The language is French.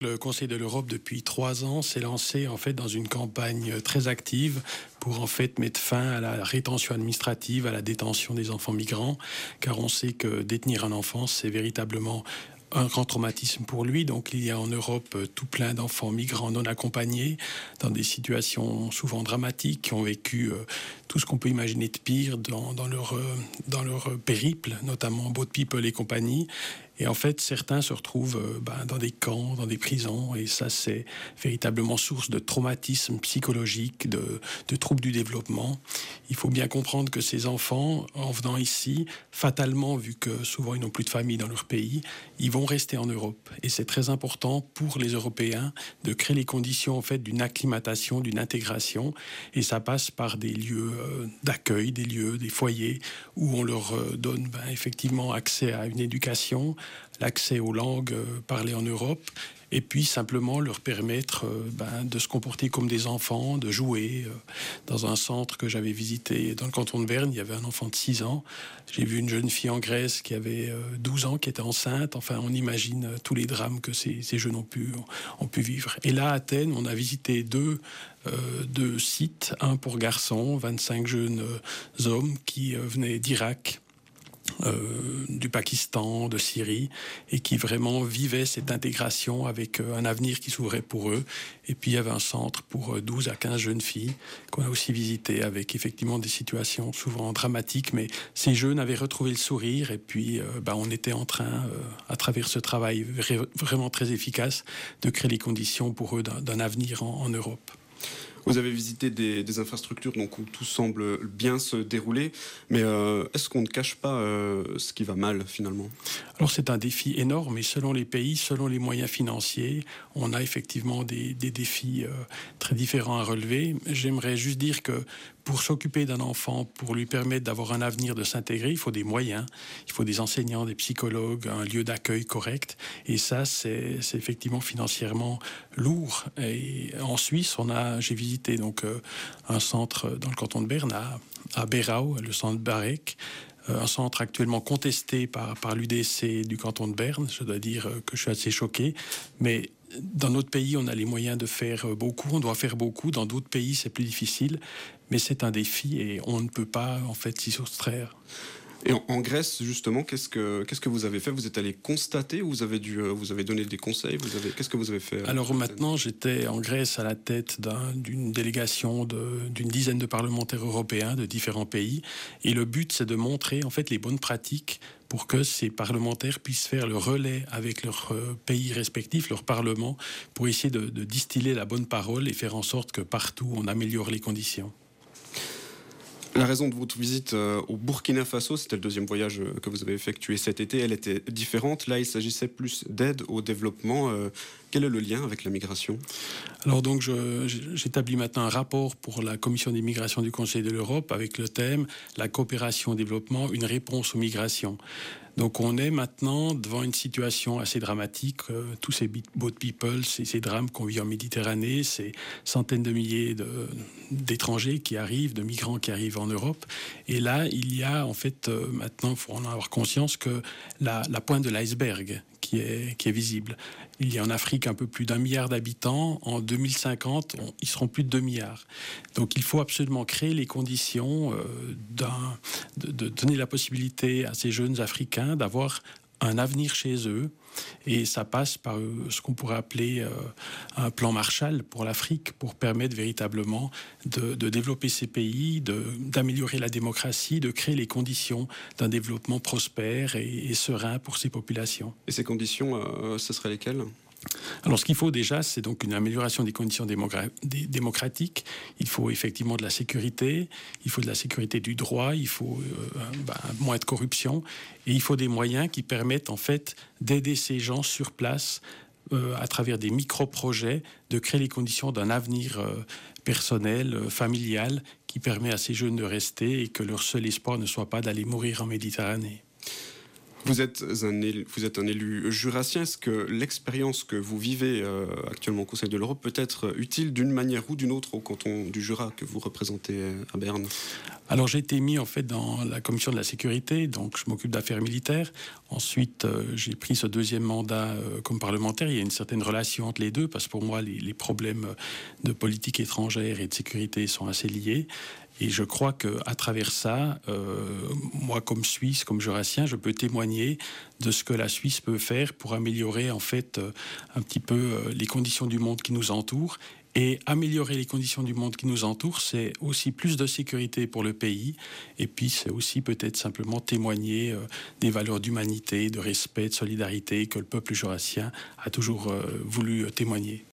Le Conseil de l'Europe, depuis 3 ans, s'est lancé en fait dans une campagne très active pour en fait mettre fin à la rétention administrative, à la détention des enfants migrants, car on sait que détenir un enfant, c'est véritablement un grand traumatisme pour lui. Donc il y a en Europe tout plein d'enfants migrants non accompagnés, dans des situations souvent dramatiques, qui ont vécu tout ce qu'on peut imaginer de pire dans leur périple, notamment Boat People et compagnie. Et en fait, certains se retrouvent dans des camps, dans des prisons, et ça, c'est véritablement source de traumatisme psychologique, de troubles du développement. Il faut bien comprendre que ces enfants, en venant ici, fatalement, vu que souvent ils n'ont plus de famille dans leur pays, ils vont rester en Europe. Et c'est très important pour les Européens de créer les conditions en fait d'une acclimatation, d'une intégration. Et ça passe par des lieux d'accueil, des foyers où on leur donne effectivement accès à une éducation, l'accès aux langues parlées en Europe, et puis simplement leur permettre de se comporter comme des enfants, de jouer. Dans un centre que j'avais visité dans le canton de Berne, il y avait un enfant de 6 ans. J'ai vu une jeune fille en Grèce qui avait 12 ans, qui était enceinte. Enfin, on imagine tous les drames que ces jeunes ont pu vivre. Et là, à Athènes, on a visité deux sites, un pour garçons, 25 jeunes hommes qui venaient d'Irak, du Pakistan, de Syrie, et qui vraiment vivaient cette intégration avec un avenir qui s'ouvrait pour eux. Et puis il y avait un centre pour 12 à 15 jeunes filles qu'on a aussi visité, avec effectivement des situations souvent dramatiques, mais ces jeunes avaient retrouvé le sourire, et puis on était en train, à travers ce travail vraiment très efficace, de créer les conditions pour eux d'un avenir en Europe. Vous avez visité des infrastructures donc, où tout semble bien se dérouler, mais est-ce qu'on ne cache pas ce qui va mal finalement ? Alors c'est un défi énorme, et selon les pays, selon les moyens financiers, on a effectivement des défis très différents à relever. J'aimerais juste dire que pour s'occuper d'un enfant, pour lui permettre d'avoir un avenir, de s'intégrer, il faut des moyens, il faut des enseignants, des psychologues, un lieu d'accueil correct. Et ça, c'est effectivement financièrement lourd. Et en Suisse, j'ai visité donc un centre dans le canton de Berne, à Berau, le centre Barek, un centre actuellement contesté par l'UDC du canton de Berne. Je dois dire que je suis assez choqué, mais dans notre pays, on a les moyens de faire beaucoup, on doit faire beaucoup. Dans d'autres pays, c'est plus difficile, mais c'est un défi et on ne peut pas en fait s'y soustraire. Et en Grèce, justement, qu'est-ce que vous avez fait ? Vous êtes allé constater ou vous avez donné des conseils ? Qu'est-ce que vous avez fait ? Alors maintenant, j'étais en Grèce à la tête d'une délégation d'une dizaine de parlementaires européens de différents pays. Et le but, c'est de montrer en fait les bonnes pratiques pour que ces parlementaires puissent faire le relais avec leurs pays respectifs, leur parlement, pour essayer de distiller la bonne parole et faire en sorte que partout, on améliore les conditions. La raison de votre visite au Burkina Faso, c'était le deuxième voyage que vous avez effectué cet été, elle était différente. Là, il s'agissait plus d'aide au développement. Quel est le lien avec la migration ? Alors donc, j'établis maintenant un rapport pour la Commission des migrations du Conseil de l'Europe avec le thème « La coopération au développement, une réponse aux migrations ». Donc on est maintenant devant une situation assez dramatique. Tous ces boat people, ces drames qu'on vit en Méditerranée, ces centaines de milliers d'étrangers qui arrivent, de migrants qui arrivent en Europe. Et là, il y a en fait, maintenant, il faut en avoir conscience que la pointe de l'iceberg qui est visible. Il y a en Afrique un peu plus d'1 milliard d'habitants. En 2050, ils seront plus de 2 milliards. Donc il faut absolument créer les conditions de donner la possibilité à ces jeunes Africains d'avoir un avenir chez eux. Et ça passe par ce qu'on pourrait appeler un plan Marshall pour l'Afrique, pour permettre véritablement de développer ces pays, d'améliorer la démocratie, de créer les conditions d'un développement prospère et serein pour ces populations. Et ces conditions, ce seraient lesquelles ? Alors, ce qu'il faut déjà, c'est donc une amélioration des conditions démocratiques. Il faut effectivement de la sécurité, il faut de la sécurité du droit, il faut moins de corruption, et il faut des moyens qui permettent en fait d'aider ces gens sur place à travers des micro-projets, de créer les conditions d'un avenir personnel, familial, qui permet à ces jeunes de rester et que leur seul espoir ne soit pas d'aller mourir en Méditerranée. Vous êtes un élu jurassien. Est-ce que l'expérience que vous vivez actuellement au Conseil de l'Europe peut être utile d'une manière ou d'une autre au canton du Jura que vous représentez à Berne? Alors j'ai été mis en fait dans la commission de la sécurité, donc je m'occupe d'affaires militaires. Ensuite, j'ai pris ce deuxième mandat comme parlementaire. Il y a une certaine relation entre les deux, parce que pour moi, les problèmes de politique étrangère et de sécurité sont assez liés. Et je crois qu'à travers ça, moi comme Suisse, comme Jurassien, je peux témoigner de ce que la Suisse peut faire pour améliorer en fait un petit peu les conditions du monde qui nous entoure. Et améliorer les conditions du monde qui nous entoure, c'est aussi plus de sécurité pour le pays. Et puis c'est aussi peut-être simplement témoigner des valeurs d'humanité, de respect, de solidarité que le peuple jurassien a toujours voulu témoigner.